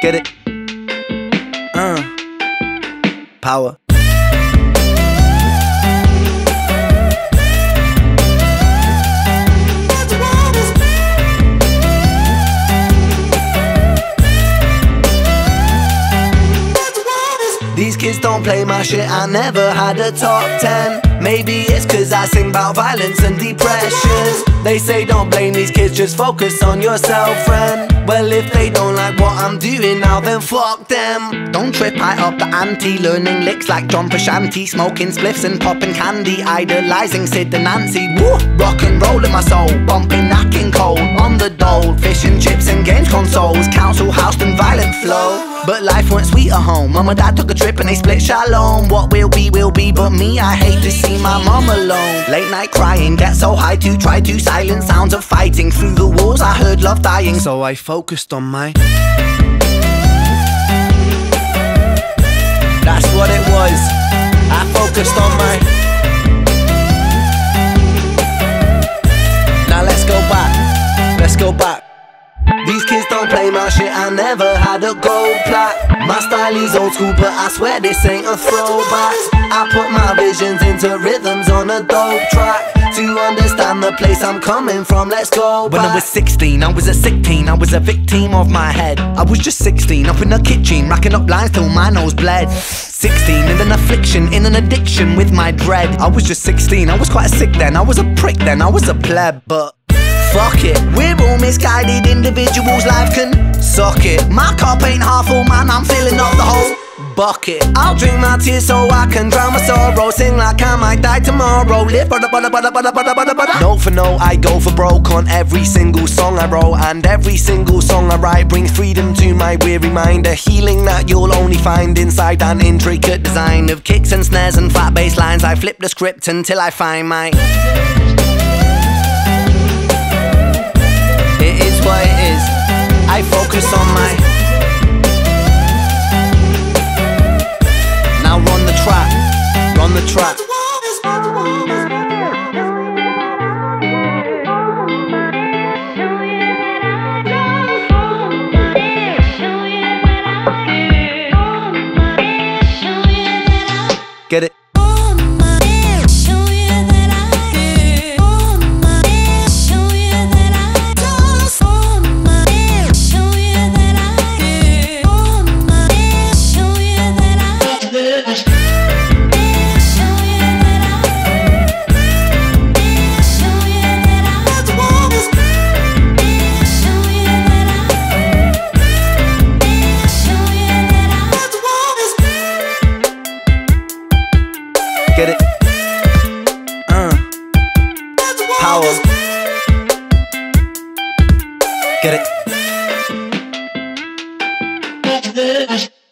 Get it? Power. These kids don't play my shit, I never had a top 10. Maybe it's cause I sing about violence and depressions. They say don't blame these kids, just focus on yourself, friend. Well, if they don't like what I'm doing now, then fuck them. Don't trip, I up the ante, learning licks like John Frusciante, smoking spliffs and popping candy, idolizing Sid and Nancy. Woo! Rock and roll in my soul, bumping knacking cold on the dole, fish and chips and games consoles, council house and violent flow. But life weren't sweet at home. Mum and dad took a trip and they split shalom. What will be, but me, I hate to see my mum alone. Late night crying, get so high to try to silence sounds of fighting. Through the walls I heard love dying, so I focused on my... That's what it was, I focused on my... Now let's go back, let's go back. These kids don't play my shit, I never had a gold plaque. My style is old school, but I swear this ain't a throwback. I put my visions into rhythms on a dope track. To understand the place I'm coming from, let's go back. When I was 16, I was a sick teen, I was a victim of my head. I was just 16, up in the kitchen, racking up lines till my nose bled. 16, in an affliction, in an addiction with my dread. I was just 16, I was quite sick then, I was a prick then, I was a pleb, but... fuck it, we're all misguided individuals, life can suck it. My cup ain't half full, man, I'm filling up the whole bucket. I'll drink my tears so I can drown my sorrow, sing like I might die tomorrow, live note for note, I go for broke on every single song I wrote. And every single song I write brings freedom to my weary mind. A healing that you'll only find inside an intricate design of kicks and snares and flat bass lines. I flip the script until I find my... It is what it is, I focus on my... Now run the track, run the track. Get it? Get it? Power. Get it?